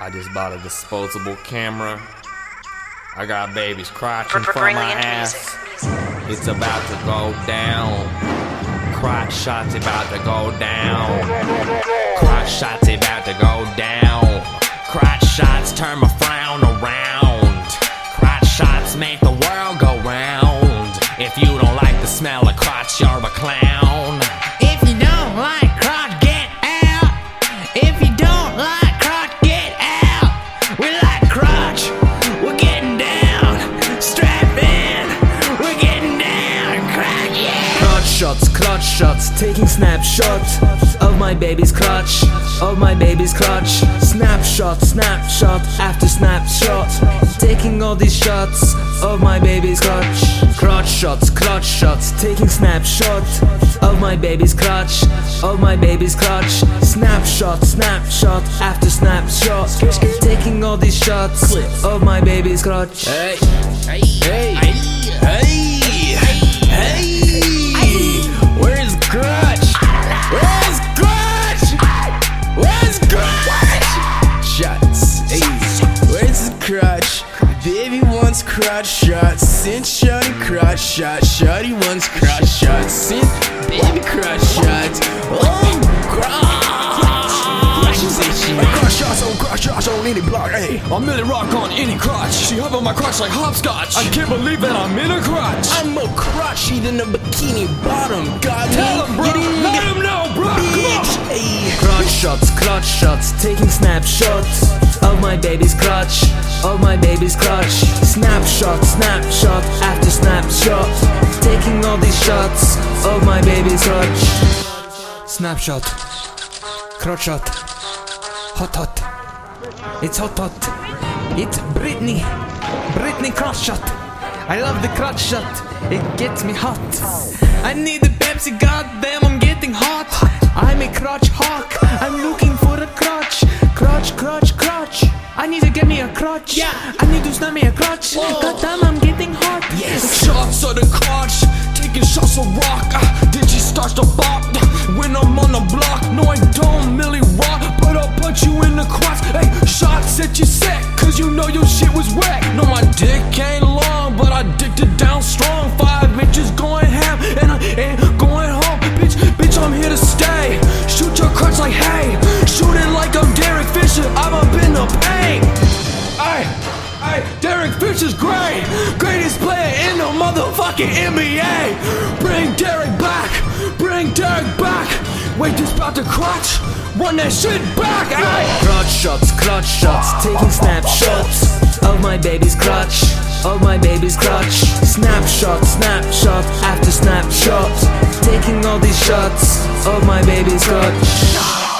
I just bought a disposable camera. I got baby's crotch in front of my ass. It's about to go down. Crotch shots about to go down. Crotch shots about to go down. Crotch shots turn my frown around. Crotch shots make the world go round. If you don't like the smell of crotch, you're a clown. If you don't like crotch, get out. If you don't like crotch, get out. We like crotch, we're getting down. Strap in, we're getting down. Crotch, yeah. Crotch shots, taking snapshots of my baby's crotch, of my baby's crotch. Snapshot after snapshot, taking all these shots of my baby's crotch. Crotch shots, taking snapshots of my baby's crotch, of my baby's crotch. Snapshot after snapshot, taking all these shots of my baby's crotch. Hey, Hey, where's crotch? Where's crotch? Where's crotch? Shots, where's the crotch? Baby wants crotch shots. Send shorty crotch shots. Shorty wants crotch shots. Send baby crotch shots. Oh, crotch! Crotch shots on any block. Hey, I'm in a rock on any crotch. She hop on my crotch like hopscotch. I can't believe that I'm in a crotch. I'm more crotchy than a bikini bottom. God, Tell him, bro. Let him know, bro. Come on. Hey. crotch shots, taking snapshots of my baby's crotch, of my baby's crotch. Snapshot after snapshot, taking all these shots of my baby's crotch. Snapshot, crotch shot, hot. It's hot. It's Britney crotch shot. I love the crotch shot, it gets me hot. I need the Pepsi, goddamn, I'm getting hot. I'm a crotch hawk, I'm looking for a crotch. Crotch. I need to get me a crotch. Yeah. I need to snap me a crotch. Goddamn, I'm getting hot. Yes. Shots of the crotch, taking shots of rock. Did she start to bop when I'm on the block? No, I don't really rock, but I'll put you in the crotch. Hey, shots at your set, cause you know your shit was wet. No, my dick ain't long, but I dicked it down strong. 5 inches going ham, and I ain't going home. Bitch, I'm here to stay. Shoot your crotch like hey. Shoot it like I'm Derek Fisher, I'm up in the paint. Hey, Derek Fisher's great. Greatest player in the motherfucking NBA. Bring Derek back. Wait, this about the crotch? Run that shit back, ay. Crotch shots, taking snapshots of my baby's crotch, of my baby's crotch. Snapshot after snapshot, taking all these shots of my baby's crotch.